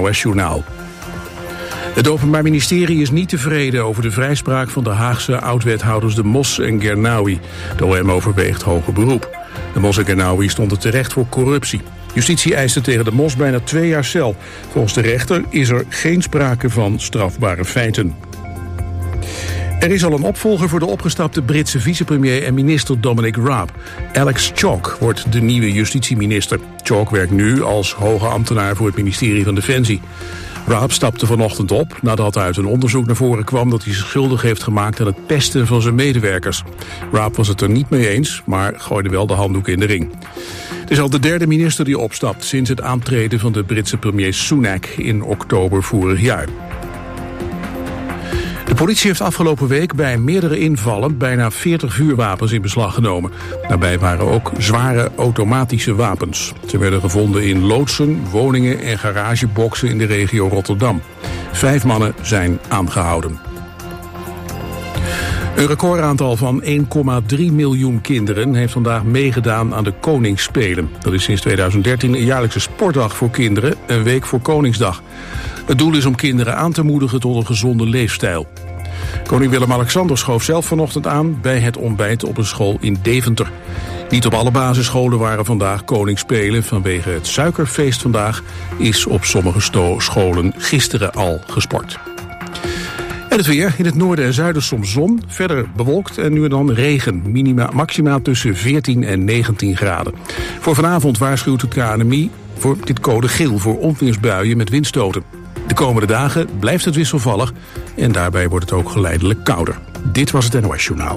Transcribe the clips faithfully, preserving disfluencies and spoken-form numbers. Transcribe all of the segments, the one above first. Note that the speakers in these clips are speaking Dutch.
O S-journaal. Het Openbaar Ministerie is niet tevreden over de vrijspraak van de Haagse oud-wethouders De Mos en Gernaoui. De O M overweegt hoger beroep. De Mos en Gernaoui stonden terecht voor corruptie. Justitie eiste tegen De Mos bijna twee jaar cel. Volgens de rechter is er geen sprake van strafbare feiten. Er is al een opvolger voor de opgestapte Britse vicepremier en minister Dominic Raab. Alex Chalk wordt de nieuwe justitieminister. Chalk werkt nu als hoge ambtenaar voor het ministerie van Defensie. Raab stapte vanochtend op nadat uit een onderzoek naar voren kwam dat hij zich schuldig heeft gemaakt aan het pesten van zijn medewerkers. Raab was het er niet mee eens, maar gooide wel de handdoek in de ring. Het is al de derde minister die opstapt sinds het aantreden van de Britse premier Sunak in oktober vorig jaar. De politie heeft afgelopen week bij meerdere invallen bijna veertig vuurwapens in beslag genomen. Daarbij waren ook zware automatische wapens. Ze werden gevonden in loodsen, woningen en garageboxen in de regio Rotterdam. Vijf mannen zijn aangehouden. Een recordaantal van één komma drie miljoen kinderen heeft vandaag meegedaan aan de Koningsspelen. Dat is sinds tweeduizend dertien een jaarlijkse sportdag voor kinderen, een week voor Koningsdag. Het doel is om kinderen aan te moedigen tot een gezonde leefstijl. Koning Willem-Alexander schoof zelf vanochtend aan bij het ontbijt op een school in Deventer. Niet op alle basisscholen waren vandaag Koningsspelen. Vanwege het suikerfeest vandaag is op sommige sto- scholen gisteren al gesport. En het weer. In het noorden en zuiden soms zon. Verder bewolkt en nu en dan regen. Minima, maxima tussen veertien en negentien graden. Voor vanavond waarschuwt het K N M I voor dit code geel voor onweersbuien met windstoten. De komende dagen blijft het wisselvallig en daarbij wordt het ook geleidelijk kouder. Dit was het N O S-journaal.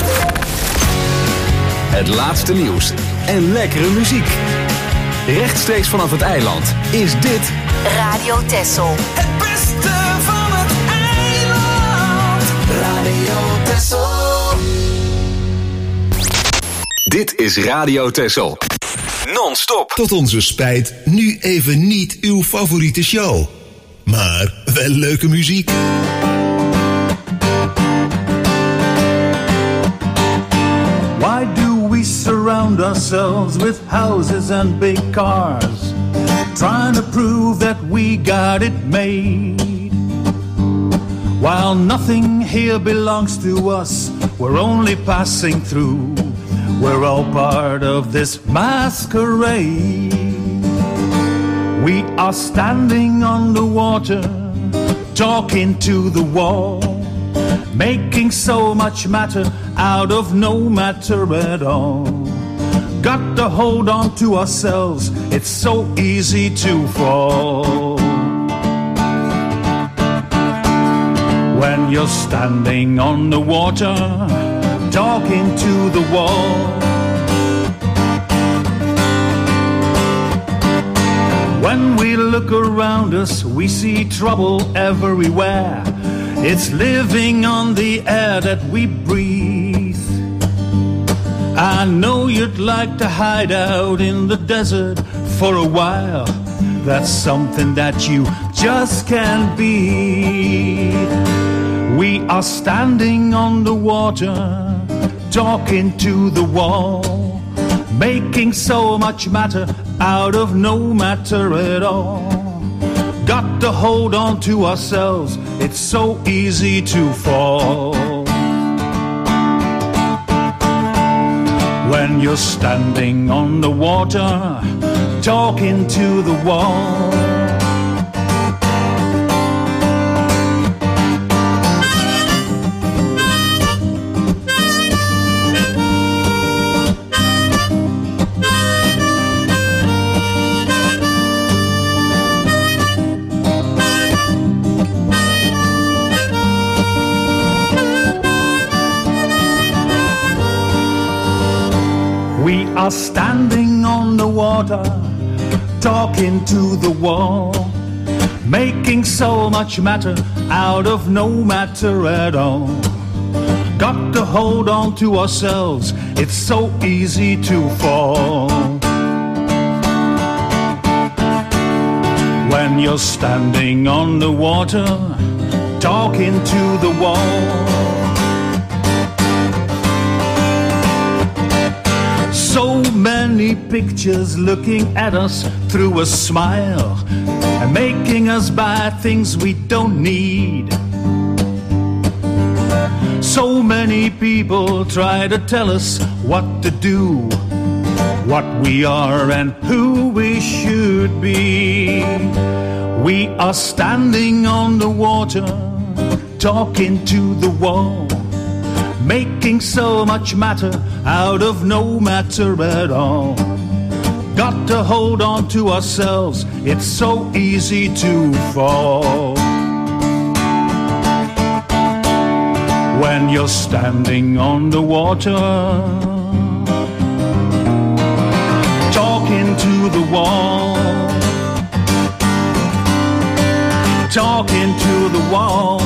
Het laatste nieuws en lekkere muziek. Rechtstreeks vanaf het eiland is dit Radio Texel. Het beste van het eiland. Radio Texel. Dit is Radio Texel. Non-stop. Tot onze spijt nu even niet uw favoriete show. Maar wel leuke muziek. Why do we surround ourselves with houses and big cars, trying to prove that we got it made? While nothing here belongs to us, we're only passing through. We're all part of this masquerade. We are standing on the water, talking to the wall, making so much matter out of no matter at all. Got to hold on to ourselves, it's so easy to fall. When you're standing on the water, talking to the wall, when we look around us, we see trouble everywhere. It's living on the air that we breathe. I know you'd like to hide out in the desert for a while. That's something that you just can't be. We are standing on the water, talking to the wall, making so much matter out of no matter at all. Got to hold on to ourselves, it's so easy to fall. When you're standing on the water, talking to the wall, are standing on the water, talking to the wall, making so much matter out of no matter at all. Got to hold on to ourselves, it's so easy to fall. When you're standing on the water, talking to the wall, so many pictures looking at us through a smile. and making us buy things we don't need. So many people try to tell us what to do, what we are and who we should be. We are standing on the water, talking to the wall, making so much matter out of no matter at all. Got to hold on to ourselves, it's so easy to fall. When you're standing on the water, talking to the wall, talking to the wall.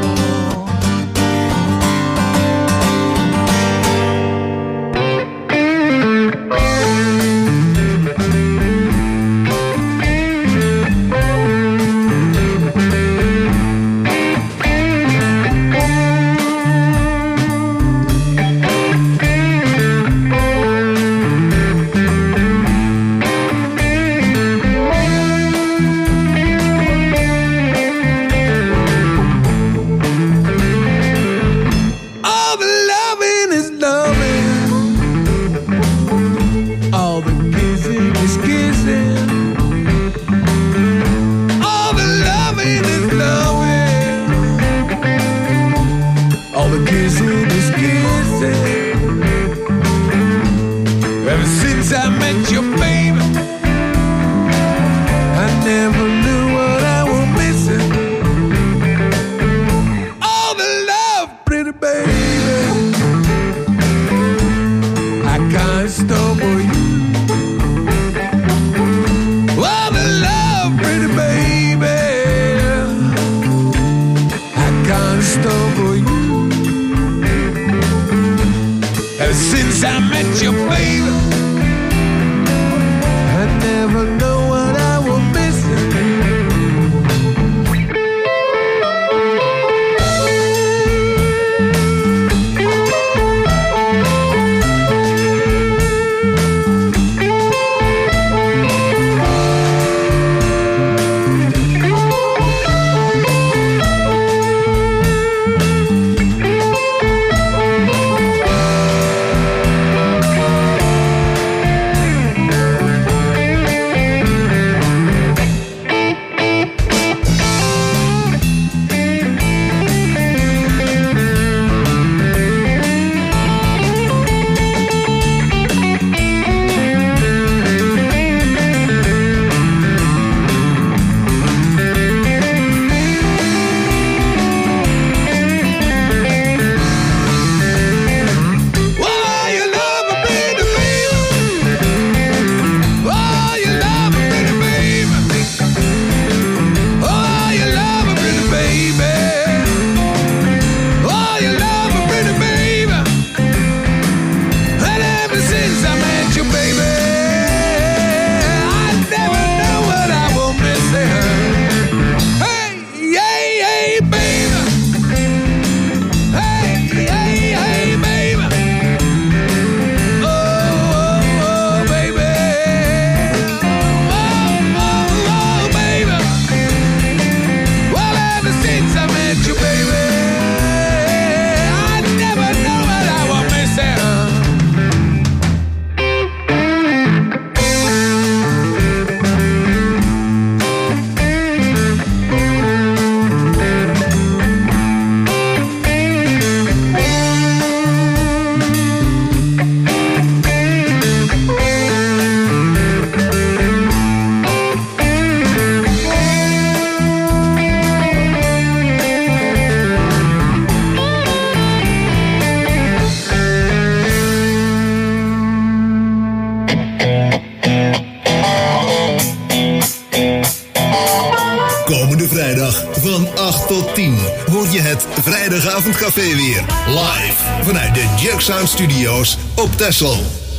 Vrijdagavondcafé weer. Live vanuit de Jerk Sound Studios op Texel.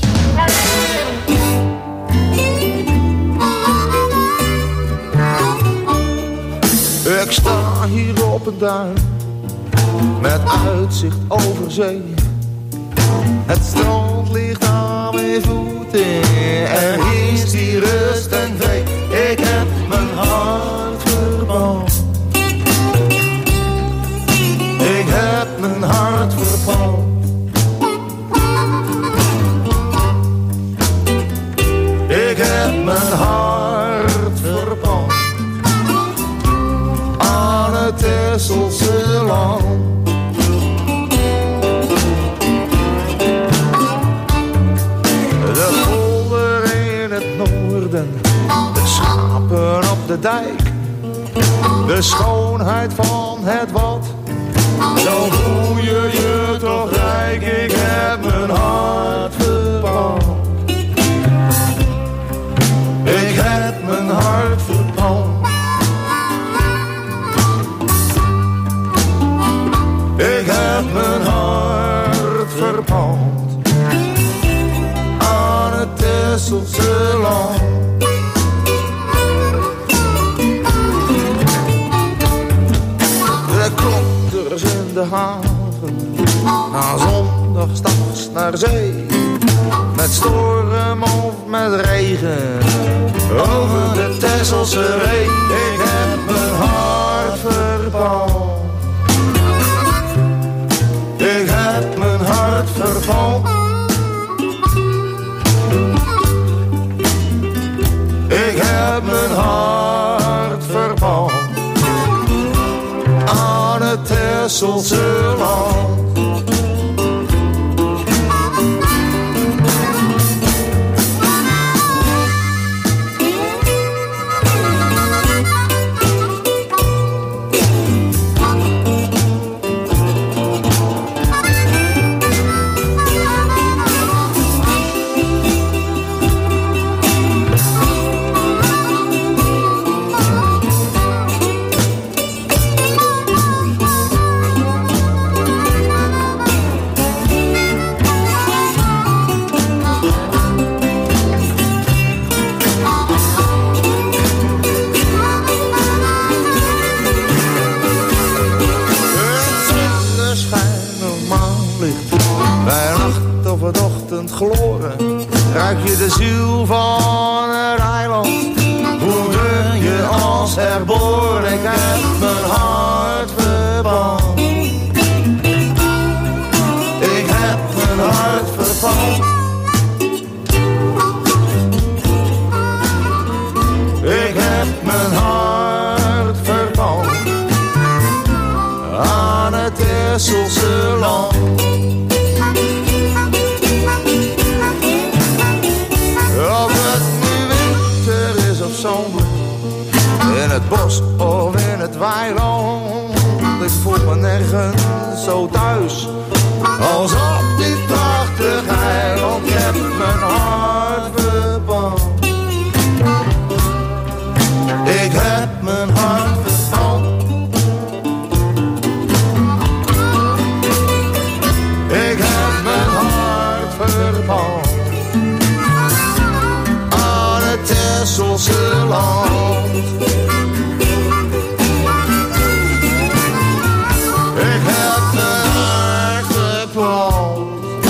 Ik sta hier op een duin met uitzicht over zee. Het strand ligt aan mijn voeten en hier is die rust en vrede. Ik heb mijn hart verpand. Ik heb mijn hart verpand. Ik heb mijn hart verpand. Aan het Texelse land. De polder in het noorden. De schapen op de dijk. De schoonheid van het wat. Zo voel je je toch rijk. Ik heb mijn hart verpand. Ik heb mijn hart verpand. Ik heb mijn hart verpand. Aan het Texelse land. De klokters in de haven. Na zondag s'nachts naar zee. Met storm of met regen. Over de Texelse Ree. Ik heb mijn hart verpand. Ik heb mijn hart verpand. Ik heb mijn hart verpand. Aan het Texelse land. Ruik je de ziel van het eiland. Hoe ben je als herboren. Ik heb mijn hart verpand. Ik heb mijn hart verpand. Ik heb mijn hart verpand. Aan het Texelse land. Zomer, in het bos of in het weiland. Ik voel me nergens zo thuis als op dit prachtig eiland. Ik heb mijn hart verpand. Ik heb mijn hart verpand. Ik heb mijn hart verpand. Texelse land. Ik heb mijn hart verpand.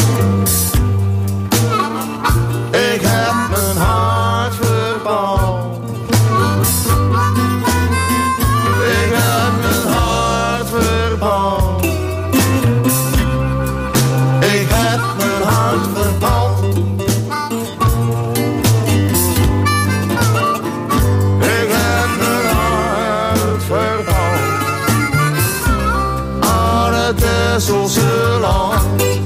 Ik heb mijn hart verpand. Ik heb mijn hart verpand. Ik heb mijn hart verpand. Texelse land.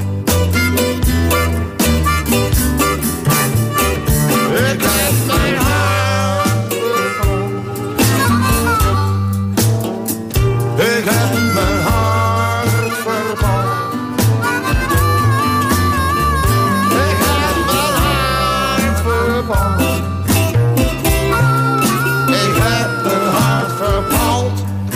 Ik heb mijn hart verpand. Ik heb mijn hart verpand. Ik heb mijn hart verpand. Ik heb mijn hart verpand.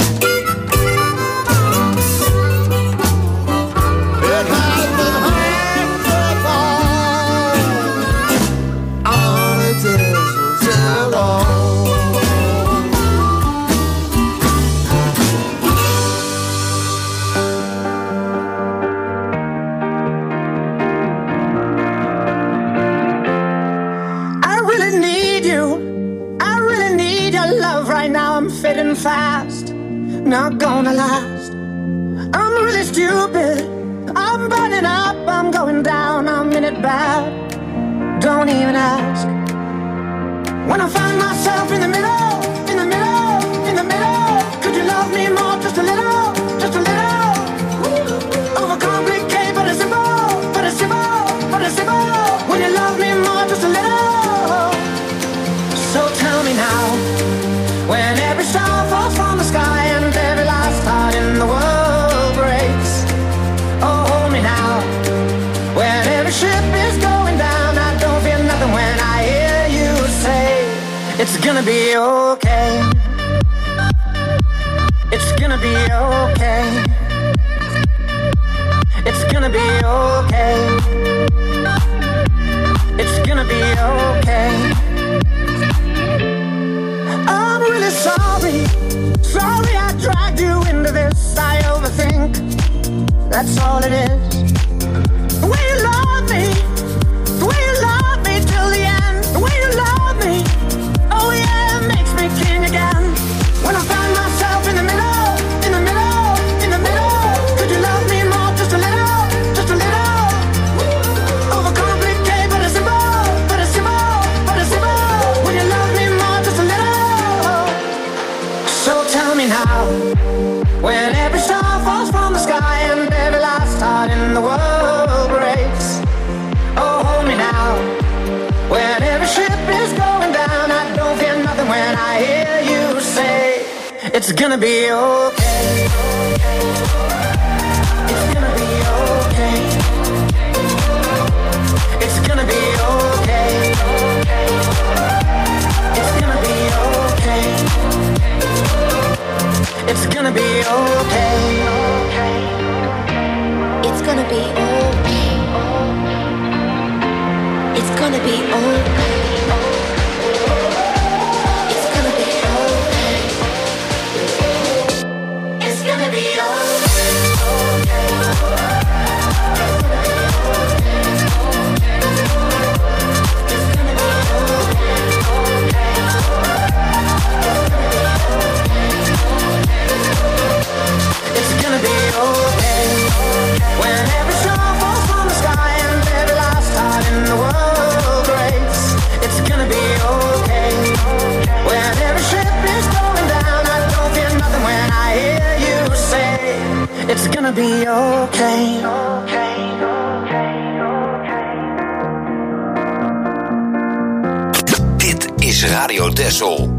last, not gonna last. I'm really stupid, I'm burning up, I'm going down, I'm in it bad. Don't even ask. When I find myself in the middle, in the middle, in the middle, could you love me more, just a little, just a little? Overcomplicate, but it's simple, but it's simple, but it's simple. When you love me more, just a little. So tell me now, when every star falls from the sky and every last heart in the world breaks. Oh, hold me now, when every ship is going down, I don't feel nothing when I hear you say, it's gonna be okay. It's gonna be okay. It's gonna be okay. It's gonna be okay. I'm really sorry. Sorry I dragged you into this. I overthink. That's all it is. The way you love me, the way you love me till the end. The way you love me, oh yeah, it makes me king again. When I find myself in the middle, in the middle, in the middle, could you love me more, just a little, just a little? Overcomplicate, but it's simple, but it's simple, but it's simple. When you love me more, just a little. So tell me now, when every star falls from the sky and every last heart in the world breaks. Oh, hold me now, when every ship is going down, I don't feel nothing when I hear you say, it's gonna be okay. It's gonna be okay. It's gonna be okay. It's gonna be okay. It's gonna be okay. It's gonna be okay. It's gonna be okay. It's gonna be okay. It's gonna be It's gonna be okay. When every star falls from the sky and every last heart in the world breaks. It's gonna be okay. When every ship is going down, I don't feel nothing when I hear you say, it's gonna be okay. Dit is Radio Texel.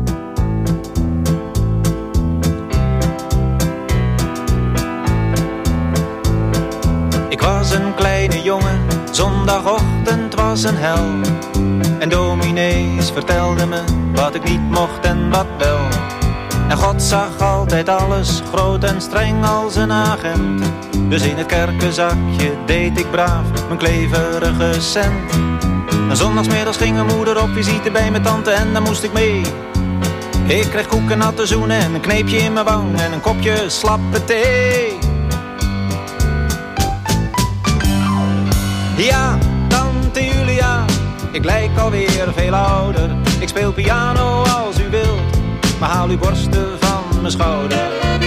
Ik was een kleine jongen, zondagochtend was een hel. En dominees vertelden me wat ik niet mocht en wat wel. En God zag altijd alles, groot en streng als een agent. Dus in het kerkenzakje deed ik braaf mijn kleverige cent. En zondagsmiddags ging mijn moeder op visite bij mijn tante en daar moest ik mee. Ik kreeg koek en natte zoenen en een kneepje in mijn wang en een kopje slappe thee. Ja, tante Julia, ik lijk alweer veel ouder. Ik speel piano als u wilt, maar haal uw borsten van mijn schouder.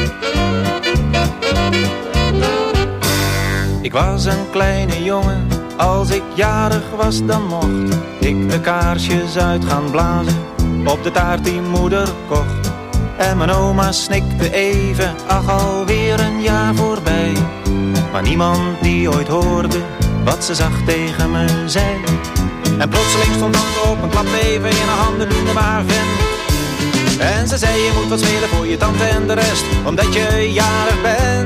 Ik was een kleine jongen, als ik jarig was dan mocht ik de kaarsjes uit gaan blazen op de taart die moeder kocht. En mijn oma snikte even, ach alweer een jaar voorbij. Maar niemand die ooit hoorde wat ze zacht tegen me zei. En plotseling stond tante op en klapte even in haar handen, noemde me haar vent. En ze zei je moet wat spelen voor je tante en de rest, omdat je jarig bent.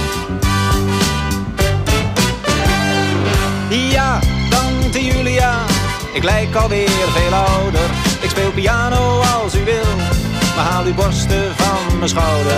Ja, tante Julia, ik lijk alweer veel ouder. Ik speel piano als u wil, maar haal uw borsten van mijn schouder.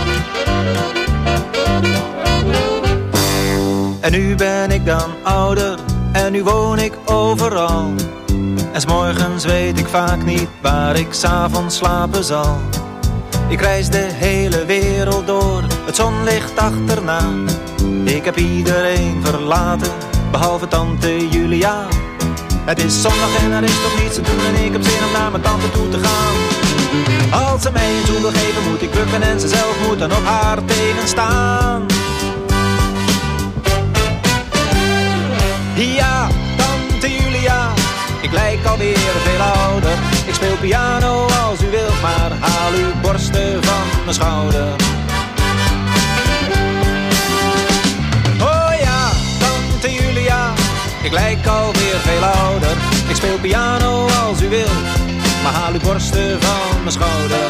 En nu ben ik dan ouder en nu woon ik overal. En 's morgens weet ik vaak niet waar ik 's avonds slapen zal. Ik reis de hele wereld door, het zonlicht achterna. Ik heb iedereen verlaten, behalve tante Julia. Het is zondag en er is toch niets te doen en ik heb zin om naar mijn tante toe te gaan. Als ze mij een zoen wil geven, moet ik bukken en ze zelf moet dan op haar tenen staan. Ja, tante Julia, ik lijk alweer veel ouder. Ik speel piano als u wilt, maar haal uw borsten van mijn schouder. Oh ja, tante Julia, ik lijk alweer veel ouder. Ik speel piano als u wilt, maar haal uw borsten van mijn schouder.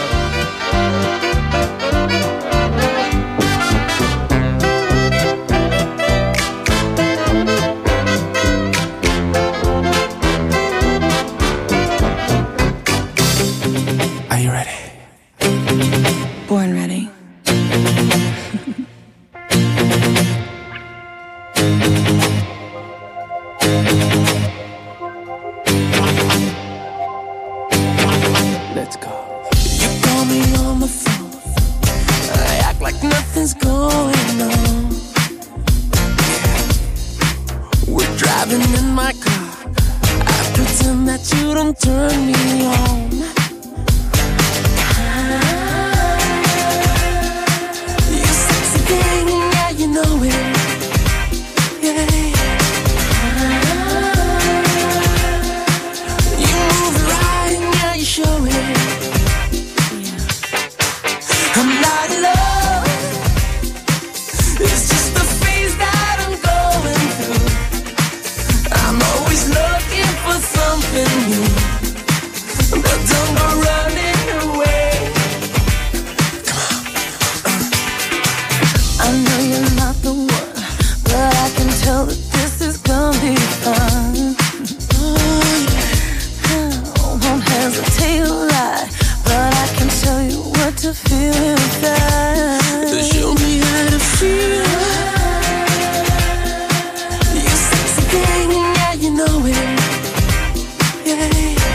Are you ready? Born ready. Let's go. You call me on the phone, I act like nothing's going on. We're driving in my car, I pretend that you don't turn me on. You sexy thing, yeah, you know it. Yeah. You move right, yeah, you show it. I'm not in love, it's just the phase that I'm going through. I'm always looking for something new, but don't go running away. Come on. I know you're not the one, but I can tell that this is gonna be fun. Oh, yeah. I won't hesitate to lie, but I can tell you what to feel inside. Show me how to feel. You sexy thing, yeah, you know it. Yeah.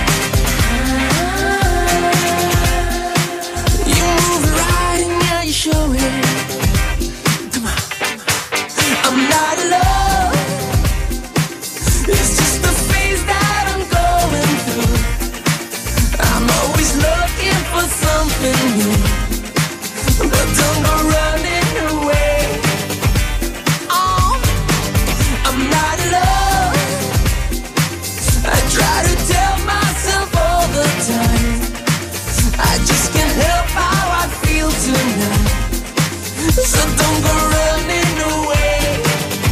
You move right, yeah, you show it. Come on. I'm not in love, it's just the phase that I'm going through. I'm always looking for something new, but don't go running away. Oh, I'm not in love, I try to tell myself all the time, I just can't help how I feel tonight. So don't go running away.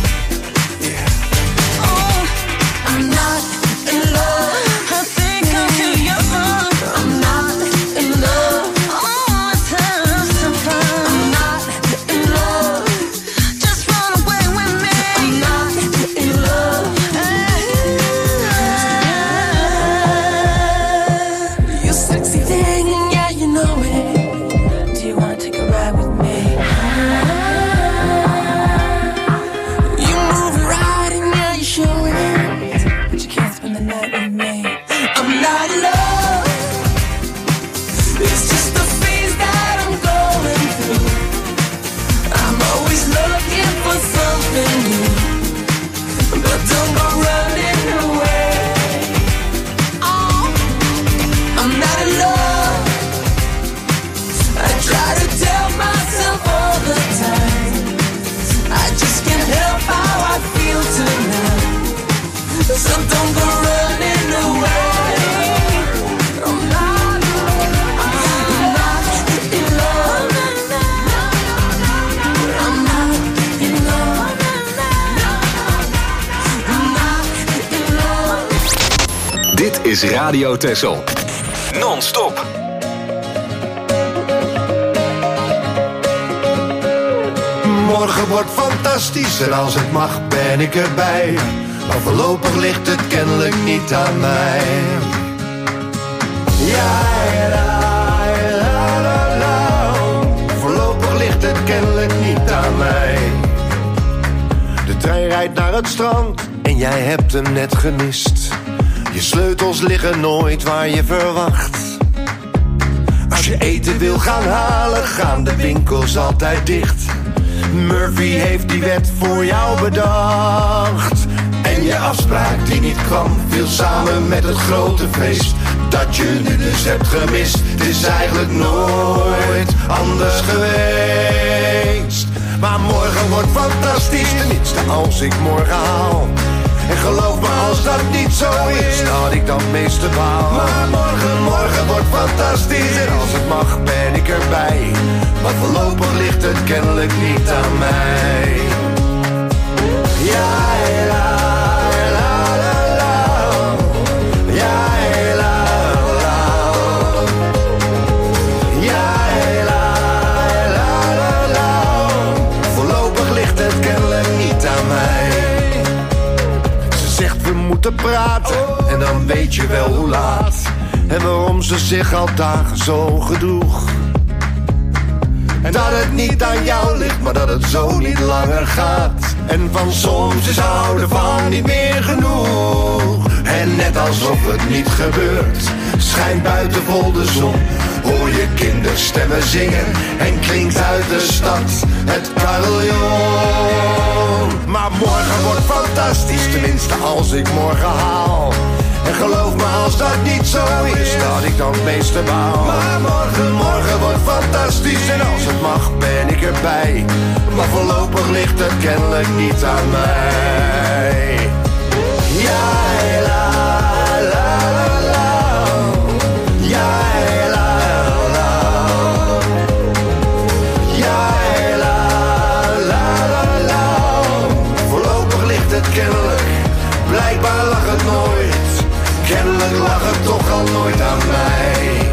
Yeah. Oh, I'm not in love, I think I'm too young. I'm not in love, oh, it's time to fun. I'm not in love, just run away with me. I'm not in love. You sexy thing, yeah, you know it. Do you wanna take a ride with me? You move right and yeah, you show it, but you can't spend the night with me. I'm not in love, it's just the phase that I'm going through. I'm always looking for something new, but don't go running away. Oh, I'm not in love, I try to tell myself all the time, I just can't help how I feel tonight. So don't go running away. I'm not, I'm not in love. I'm not in love. I'm not in love. Dit is Radio Texel. Non-stop. Morgen wordt fantastisch en als het mag ben ik erbij. Maar voorlopig ligt het kennelijk niet aan mij. Ja, la, la, la, la. Voorlopig ligt het kennelijk niet aan mij. De trein rijdt naar het strand en jij hebt hem net gemist. Je sleutels liggen nooit waar je verwacht. Als je eten wil gaan halen, gaan de winkels altijd dicht. Murphy heeft die wet voor jou bedacht. En je afspraak die niet kwam, viel samen met het grote feest. dat je nu dus hebt gemist. Het is eigenlijk nooit anders geweest. Maar morgen wordt fantastisch, tenminste als ik morgen haal. En geloof me, als dat niet zo is, dat ik dan het meeste baal. Maar morgen, morgen wordt fantastisch, en als het mag ben ik erbij. Maar voorlopig ligt het kennelijk niet aan mij. Ja, la, la, la, la. Ja, la, la. Ja, la, la, la, la. Voorlopig ligt het kennelijk niet aan mij. We moeten praten en dan weet je wel hoe laat. En waarom ze zich al dagen zo gedroeg. En dat het niet aan jou ligt, maar dat het zo niet langer gaat. En van soms is houden van niet meer genoeg. En net alsof het niet gebeurt, schijnt buiten vol de zon. Hoor je kinderstemmen zingen en klinkt uit de stad het carillon. Maar morgen wordt fantastisch, tenminste als ik morgen haal. En geloof me, als dat niet zo is, dat ik dan het meeste baal. Maar morgen, morgen wordt fantastisch, en als het mag ben ik erbij. Maar voorlopig ligt het kennelijk niet aan mij. Ja, la, la, la, la. Ja, la, la. Ja, la, la, la, la. Voorlopig ligt het kennelijk, blijkbaar lag het nooit. Kennelijk lag het toch al nooit aan mij.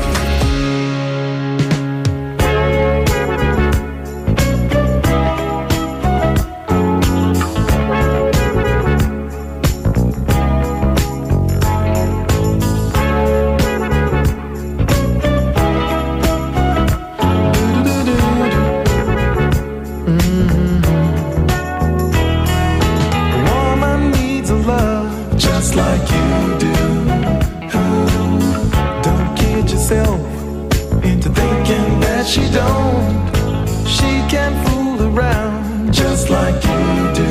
Into thinking that she don't, she can fool around just like you do.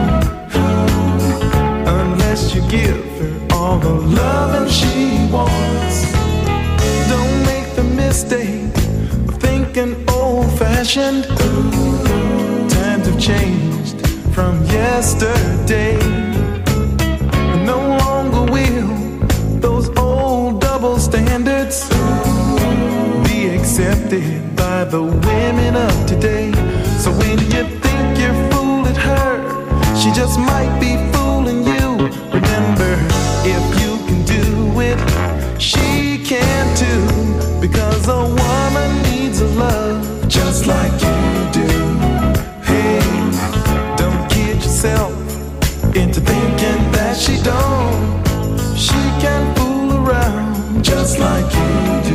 Unless you give her all the loving she wants. Don't make the mistake of thinking old-fashioned. Times have changed from yesterday. No longer will those old double standards be accepted by the women of today. So when you think you're fooling her, she just might be fooling you. Remember, if you can do it, she can too. Because a woman needs a love just like you do. Hey, don't kid yourself into thinking that she don't. She can fool around just like you do.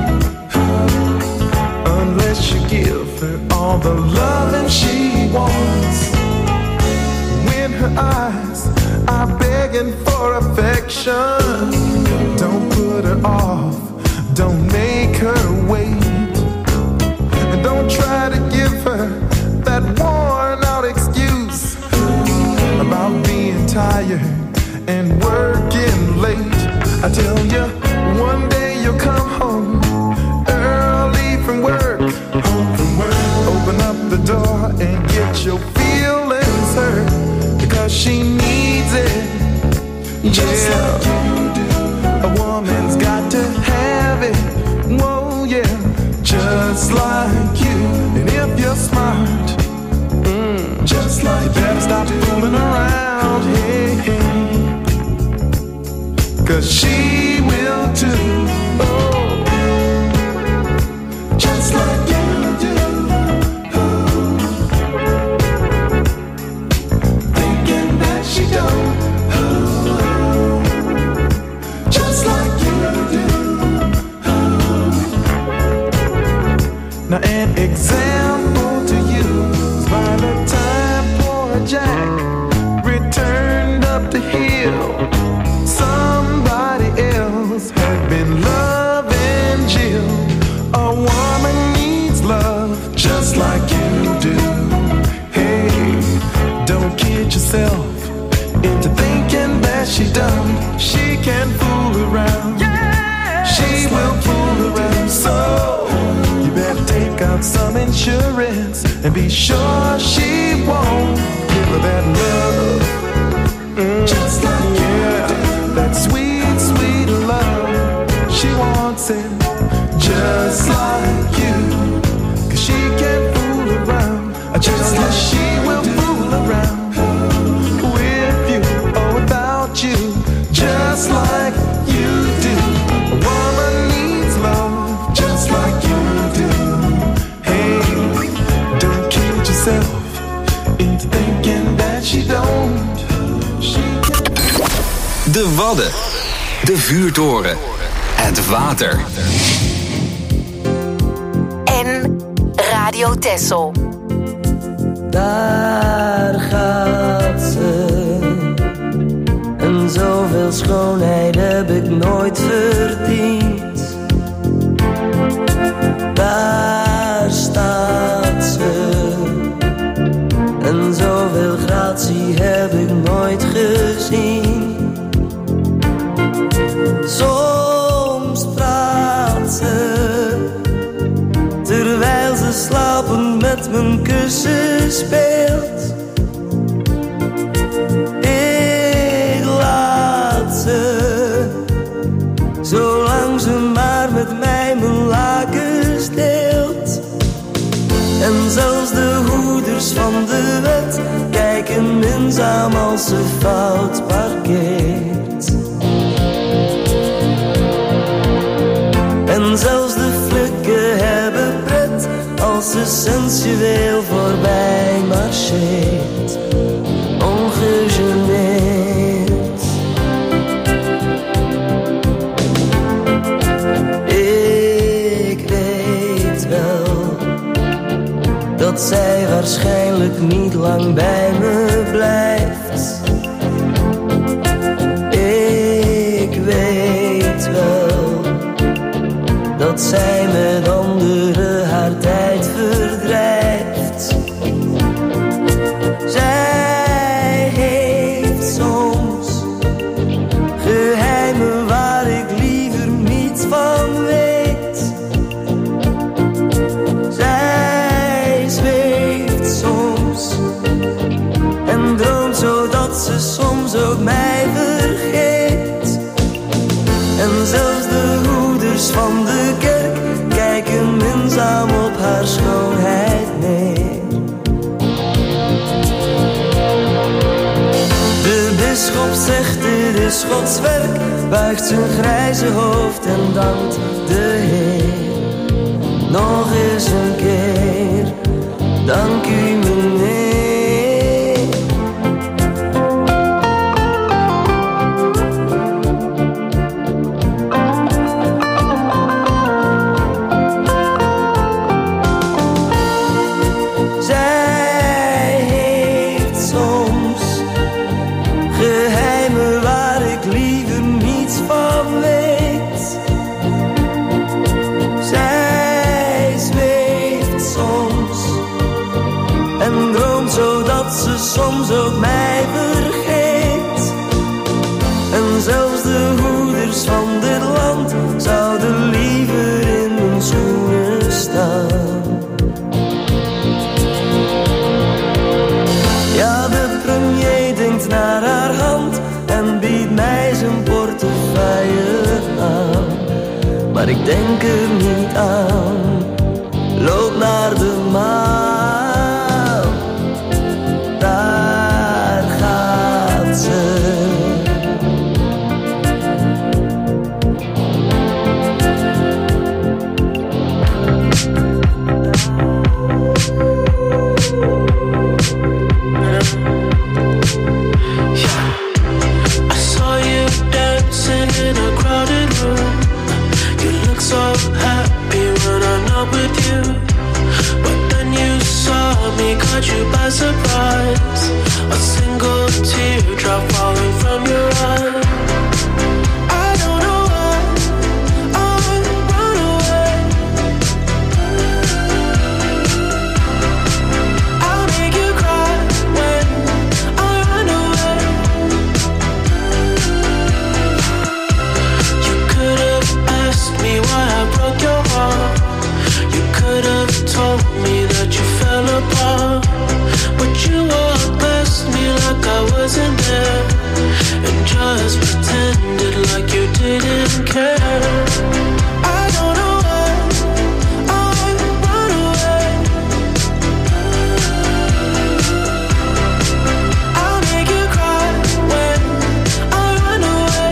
Unless you give her all the loving she wants. When her eyes are begging for affection, don't put her off, don't make her wait. And don't try to give her that worn out excuse about being tired and working late. I tell you, one day you'll come home early from work, home from work. Open up the door and get your feelings hurt, because she needs it. Just yeah, like you do. A woman's got to have it. Whoa, yeah, just like you. And if you're smart, mm, just like you, better stop fooling around. Hey, hey. Cause she will too. Oh, just like you do. Oh, thinking that she don't. Oh, just like you do. Oh. Now an example to you is by the time poor Jack returned up the hill, somebody else had been loving Jill. A woman needs love just like you do. Hey, don't kid yourself into thinking that she done. She can fool around. Yeah, out some insurance and be sure she won't give her that love. Mm, just like yeah, you, that sweet, sweet love. She wants it just like you, 'cause she can't fool around, just like she will fool around with you or without you, just like you do. A woman needs love just like you do. Hey, don't kid yourself into thinking that she don't. She can... De Wadden, de vuurtoren, het water. En Radio Texel. Daar gaat ze. En zoveel schoonheid heb ik nooit verdiend. Daar staat ze. En zoveel gratie heb ik nooit gezien. Soms praat ze, terwijl ze slapend met mijn kussen speelt. Ik laat ze, zolang ze maar met mij mijn lakens deelt. En zelfs de hoeders van de wet kijken minzaam als ze fout parkeert. En zelfs de flikken hebben pret als ze sensueel voorbij marcheert, ongegeneerd. Ik weet wel dat zij waarschijnlijk niet lang bij me blijft. Ik weet wel dat zij met anderen haar tijd verdrijft. Zij heeft soms geheimen waar ik liever niets van weet. Zij zweeft soms en droomt zodat ze soms ook mij vergeet. En zelfs de hoeders van de kerk kijken minzaam op haar schoonheid neer. De bisschop zegt dit is Gods werk, buigt zijn grijze hoofd en dankt de Heer. Nog eens een keer, dank u meneer. Soms ook mij vergeet. En zelfs de hoeders van dit land zouden liever in mijn schoenen staan. Ja, de premier denkt naar haar hand en biedt mij zijn portefeuille aan. Maar ik denk er niet aan, loop naar de maan. So happy when I that you fell apart. But you walked past me like I wasn't there, and just pretended like you didn't care. I don't know why I run away. I'll make you cry when I run away.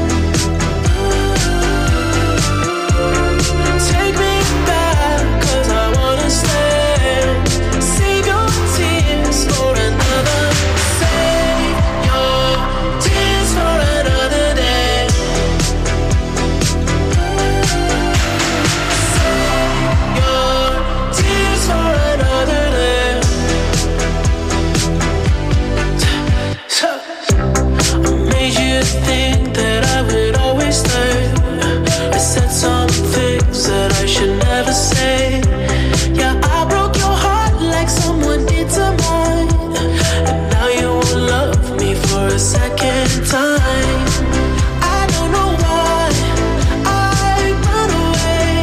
Take me back, 'cause I wanna stay. Save your tears for another. Save your tears for another day. Save your tears for another day. So, I made you think that I would always stay. I said some things that I should never say. Yeah, I broke your heart like someone did to mine, and now you won't love me for a second time. I don't know why I run away.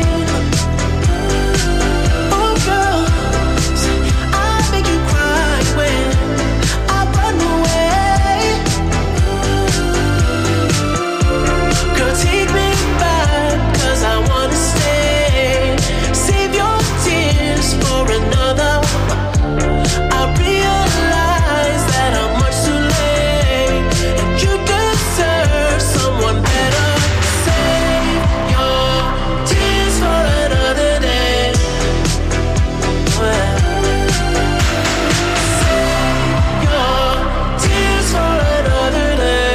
Oh girl, I make you cry when I run away. Girl, take me back, 'cause I wanna stay. Save your tears for another. I realize that I'm much too late, and you deserve someone better. Save your tears for another day. Well, save your tears for another day.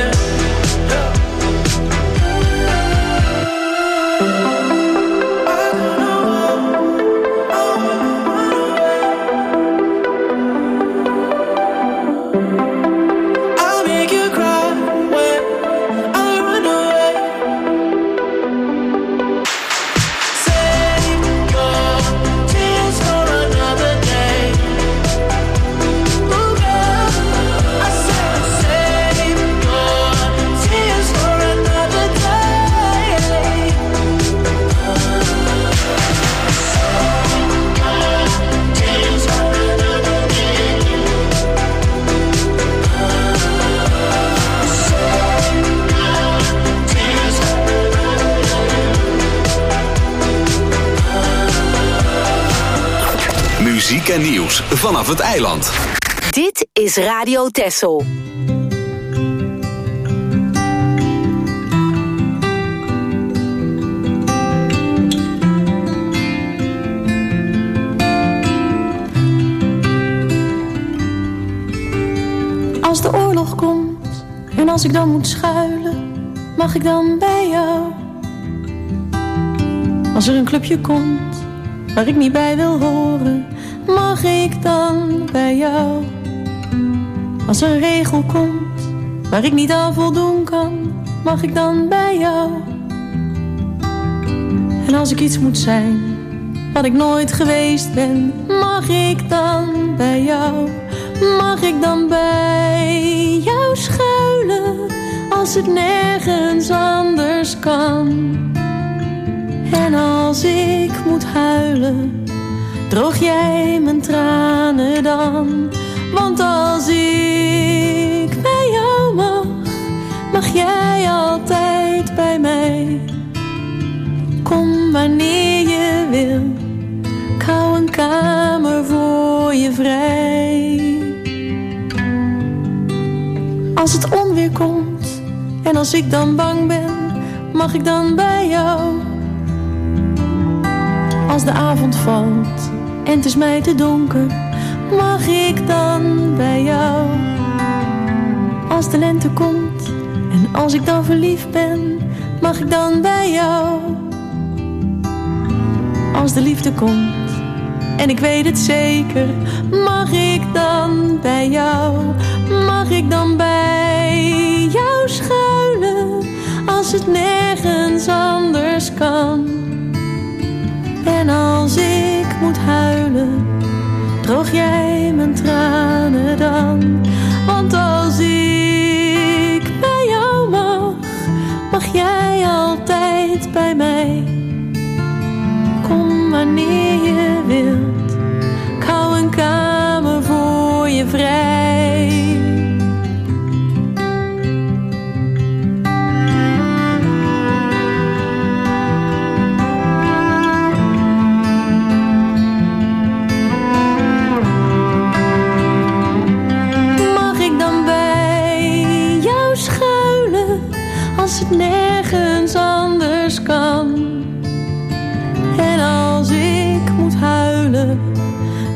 I'll make you cry when I run away. Save your tears for another day. Ooh, girl, I said save your tears for another day. Tears for another day. Muziek en nieuws vanaf het eiland. Dit is Radio Texel. Als de oorlog komt en als ik dan moet schuilen, mag ik dan bij jou? Als er een clubje komt waar ik niet bij wil horen, mag ik dan bij jou? Als er een regel komt waar ik niet aan voldoen kan, mag ik dan bij jou? En als ik iets moet zijn wat ik nooit geweest ben, mag ik dan bij jou? Mag ik dan bij jou schuilen als het nergens anders kan? En als ik moet huilen, droog jij mijn tranen dan? Want als ik bij jou mag, mag jij altijd bij mij. Kom wanneer je wil, ik hou een kamer voor je vrij. Als het onweer komt en als ik dan bang ben, mag ik dan bij jou? Als de avond valt en het is mij te donker, mag ik dan bij jou? Als de lente komt en als ik dan verliefd ben, mag ik dan bij jou? Als de liefde komt en ik weet het zeker, mag ik dan bij jou? Mag ik dan bij jou schuilen als het nergens anders kan? En als ik moet huilen, droog jij mijn tranen dan? Want als ik bij jou mag, mag jij altijd bij mij. Kom wanneer je wilt, ik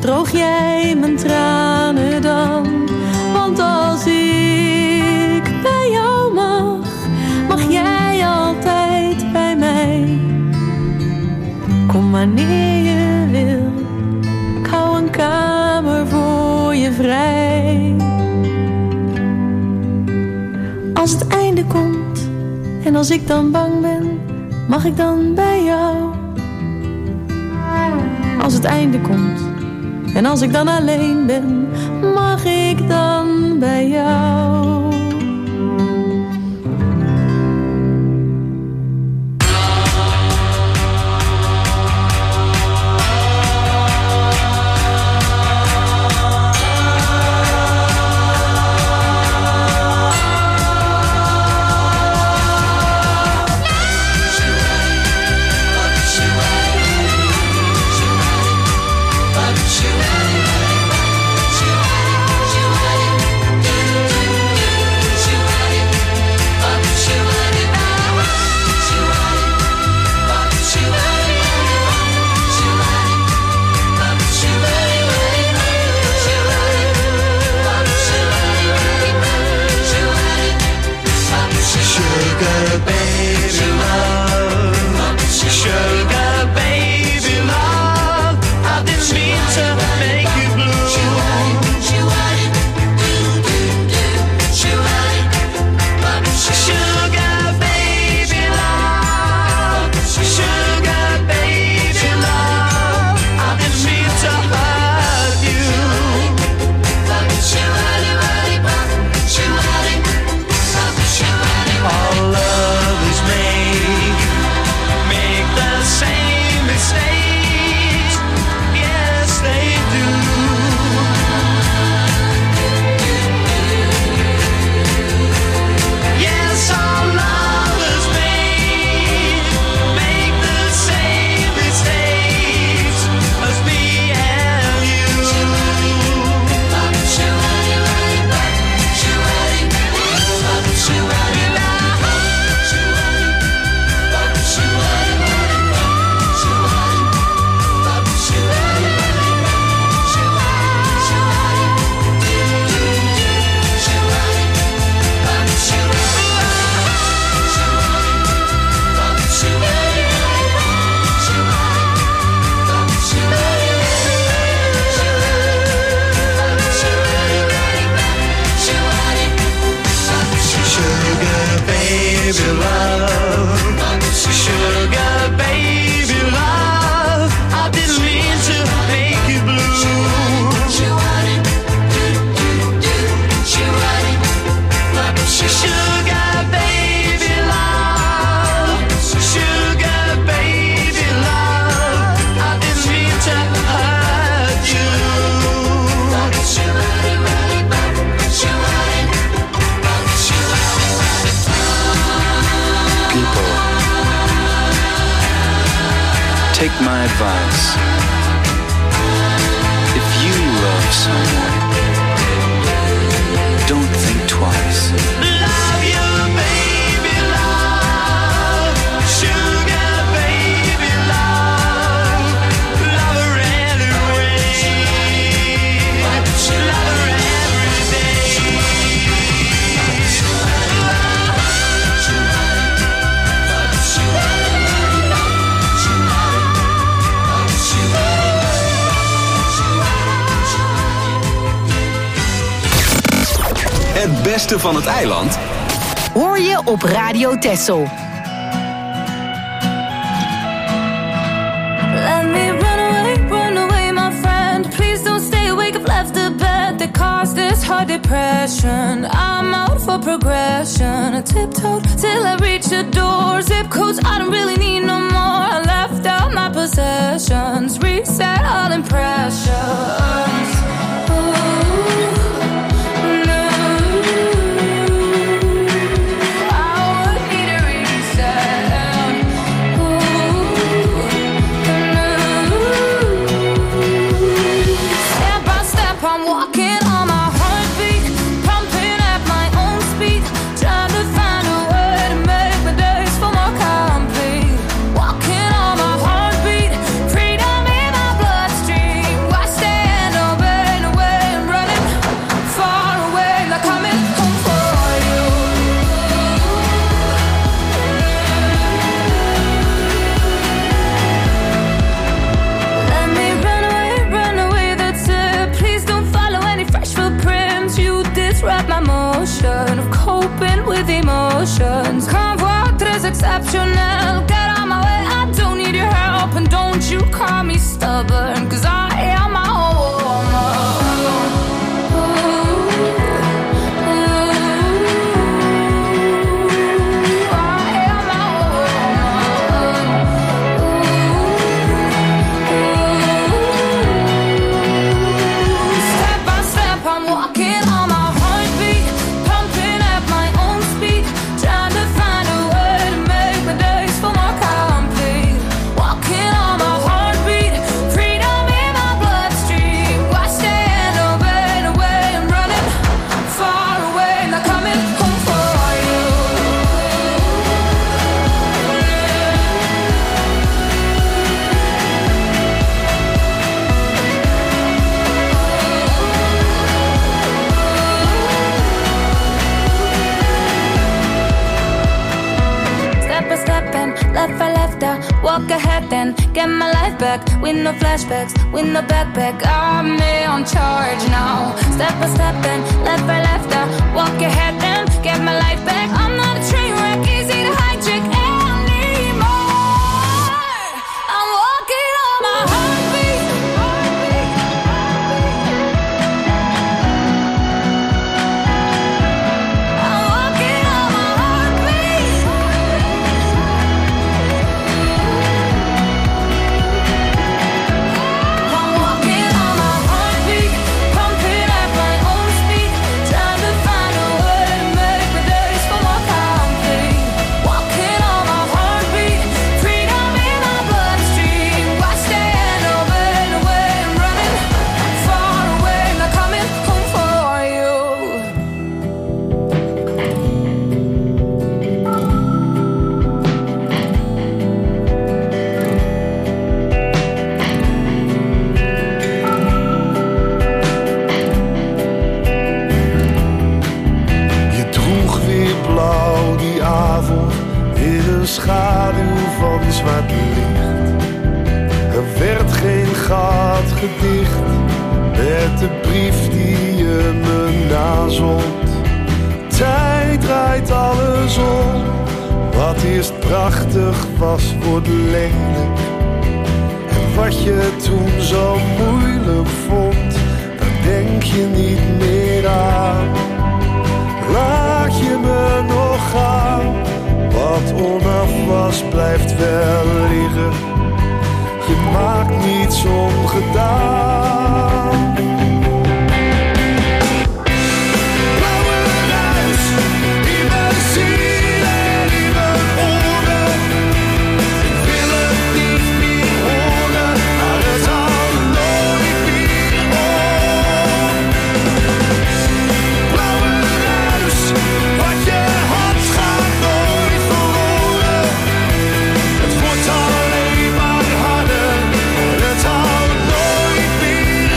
droog jij mijn tranen dan? Want als ik bij jou mag, mag jij altijd bij mij. Kom wanneer je wil, ik hou een kamer voor je vrij. Als het einde komt en als ik dan bang ben, mag ik dan bij jou? Als het einde komt en als ik dan alleen ben, mag ik dan bij jou? Take my advice. If you love someone, don't think twice. Love you, baby, love. Sugar, baby, love. Love her anyway. Love her every day. Het beste van het eiland hoor je op Radio Texel. Let me run away, run away, my friend. Please don't stay awake, I've left the bed that caused this hard depression. I'm out for progression. I tiptoed till I reached the door. Zip codes, I don't really need no more. I left out my possessions. Reset all impressions. Stand exceptional. Get on my way, I don't need your help. And don't you call me stubborn, cause I am my own woman. Left I left I walk ahead then get my life back with no flashbacks, with no backpack. I'm me on charge now. Step by step and left I left I walk ahead then get my life back. I'm not a train wreck, easy to hijack anymore. I'm walking on my heartbeat. I'm walking on my heartbeat. I'm walking on my heartbeat, pumping at my own speed, trying to find a way to make my days feel more complete. Walking on my heartbeat, freedom in my bloodstream. Watch the end of it away and running far away, not coming home for you. Je droeg weer blauw die avond in een schaduw van zwart licht. Er werd geen gat gedicht met de brief die je me nazond. Tijd draait alles om, wat eerst prachtig was wordt lelijk. En wat je toen zo moeilijk vond, daar denk je niet meer aan. Laat je me nog gaan, wat onaf was blijft wel liggen. Je maakt niets ongedaan. Blauwe ruis in mijn ziel en in mijn oren. Ik wil het niet meer horen, maar het houdt nooit meer op. Blauwe ruis, wat je had gaat nooit verloren. Het wordt alleen maar harder en het houdt nooit meer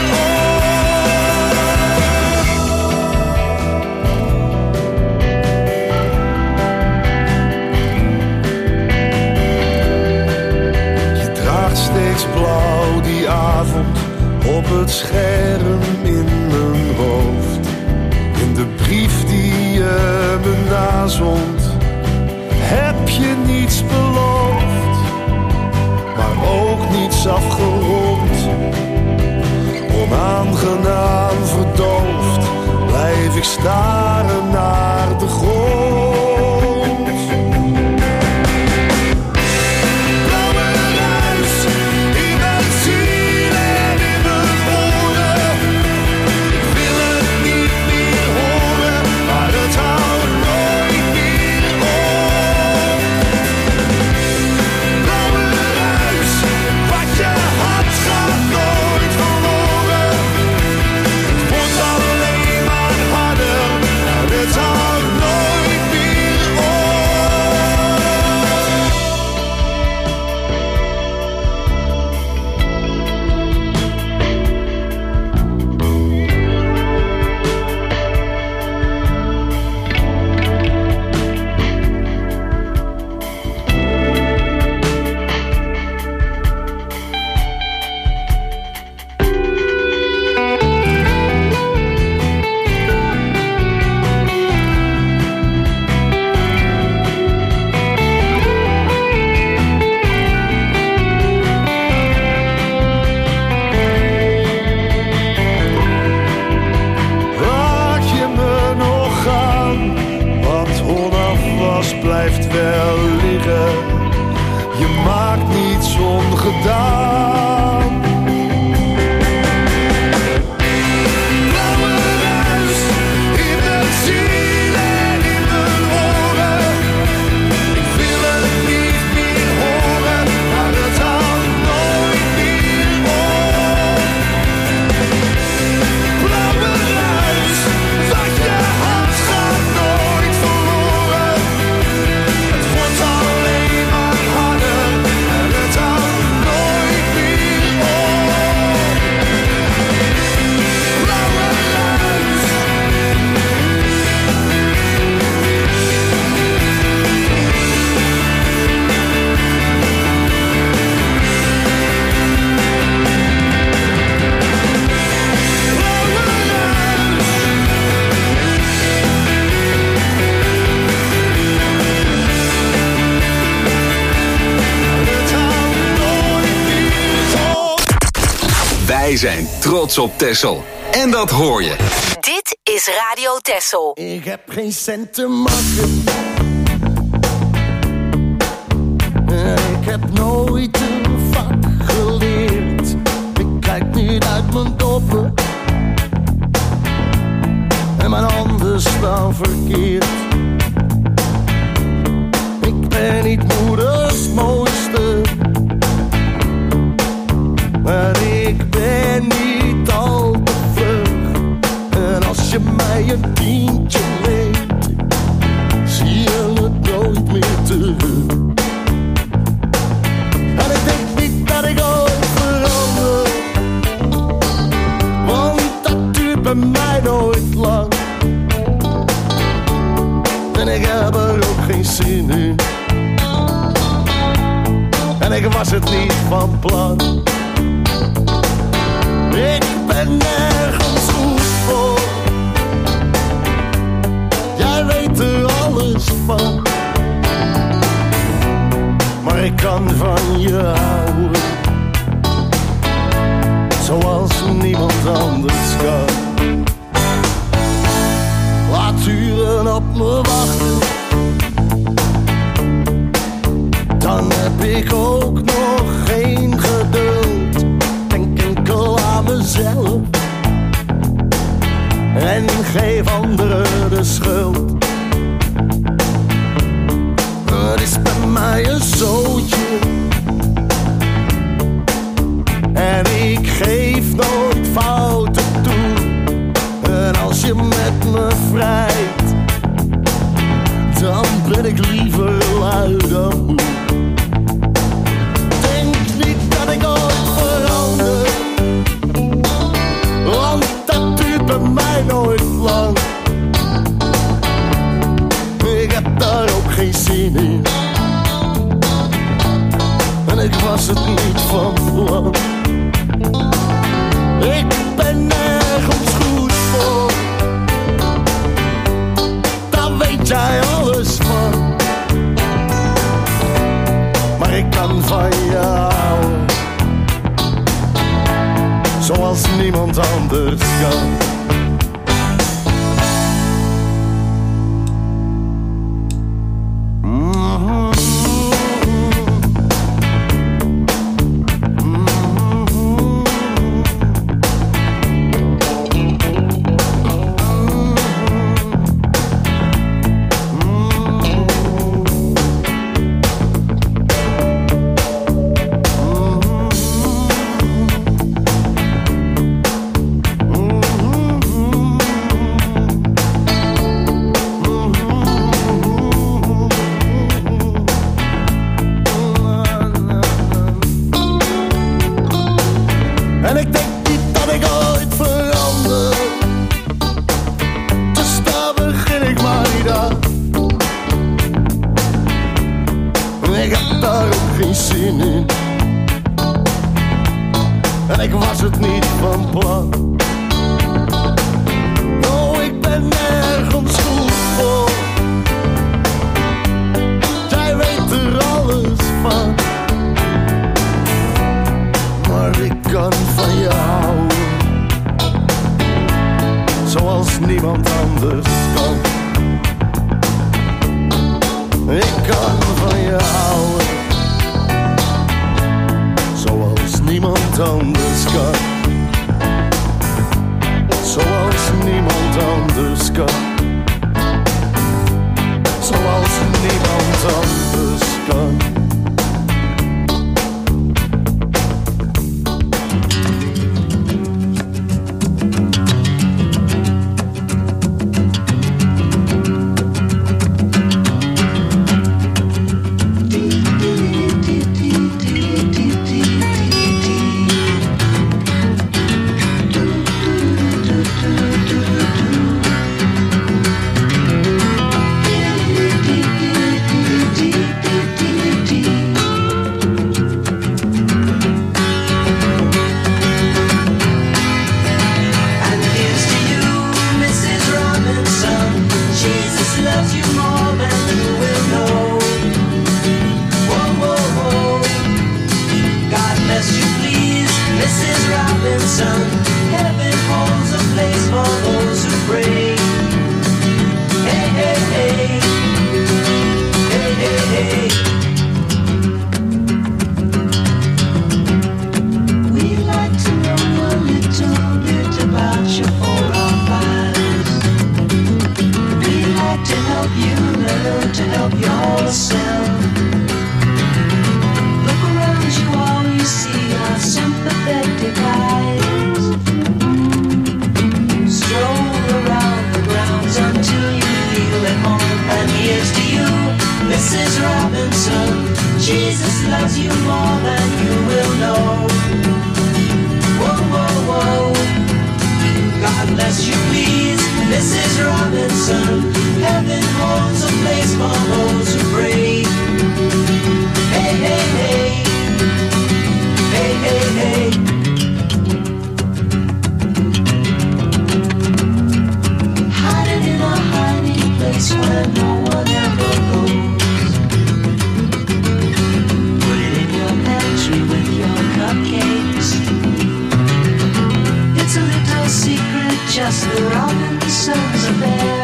op. Je draagt steeds blauw die avond op het scherm in mijn hoofd. In de brief die je me nazond, heb je niets beloofd, maar ook niets afgerond. Onaangenaam verdoofd, blijf ik staren naar de grond. Blauwe ruis in mijn ziel en in mijn oren. Ik wil het niet meer horen, maar het houdt nooit meer op. Blauwe ruis, wat je had gaat nooit verloren. Het wordt alleen maar harder en het houdt Wij zijn trots op Texel. En dat hoor je. Dit is Radio Texel. Ik heb geen cent te makken. Ik heb nooit een vak geleerd. Ik kijk niet uit mijn doppen. En mijn handen staan verkeerd. Ik ben niet moeders mooiste. Maar ik ben niet al te vlug. En als je mij een tientje leent, zie je het nooit meer terug. En ik denk niet dat ik ooit verander, want dat duurt bij mij nooit lang. En ik heb er ook geen zin in. En ik was het niet van plan. Ik ben nergens goed voor. Jij weet er alles van. Maar ik kan van je houden, zoals niemand anders kan. Laat uren op me wachten, dan heb ik ook nog geen geduld. Denk enkel aan mezelf en geef anderen de schuld. Het is bij mij een zootje en ik geef nooit fouten toe. En als je met me vrijt, dan ben ik liever lui dan moe. Denk niet dat ik ooit verander, want dat duurt bij mij nooit lang. Ik heb daar ook geen zin in. En ik was het niet van plan. Ik ben nergens goed voor. Daar weet jij alles van. Maar ik kan van je houden, zoals niemand anders kan. Jesus loves you more than you will know. Whoa, whoa, whoa. God bless you, please, Missus Robinson. Heaven holds a place for those who pray. Hey, hey, hey. Hey, hey, hey. Hiding in a hiding place where no one ever goes. Put it in your pantry with your cupcakes. It's a little secret, just the Robinsons affair.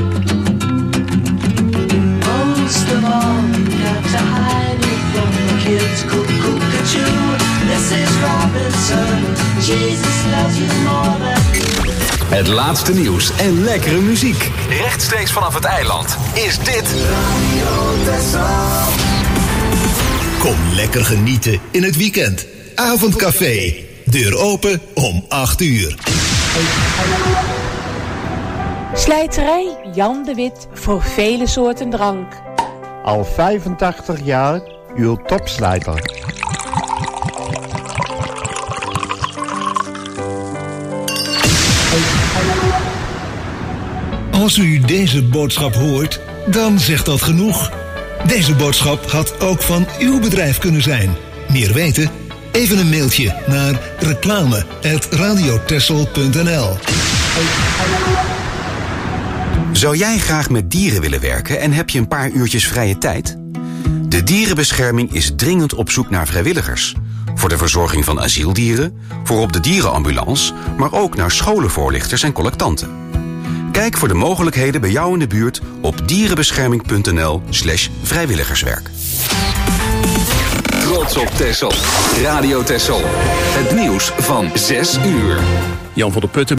Most of all, you got to hide it from the kids. Cuckoo-cuckoo, Missus Robinson. Jesus loves you more than you. Het laatste nieuws en lekkere muziek. Rechtstreeks vanaf het eiland is dit Radio Texel. Kom lekker genieten in het weekend. Avondcafé. Deur open om acht uur. Slijterij Jan de Wit voor vele soorten drank. Al vijfentachtig jaar uw topslijter. Als u deze boodschap hoort, dan zegt dat genoeg. Deze boodschap had ook van uw bedrijf kunnen zijn. Meer weten? Even een mailtje naar reclame apenstaartje radiotessel punt n l. Zou jij graag met dieren willen werken en heb je een paar uurtjes vrije tijd? De dierenbescherming is dringend op zoek naar vrijwilligers. Voor de verzorging van asieldieren, voor op de dierenambulance, maar ook naar scholenvoorlichters en collectanten. Kijk voor de mogelijkheden bij jou in de buurt op dierenbescherming punt n l slash vrijwilligerswerk. Trots op Texel. Radio Texel. Het nieuws van zes uur. Jan van der Putten.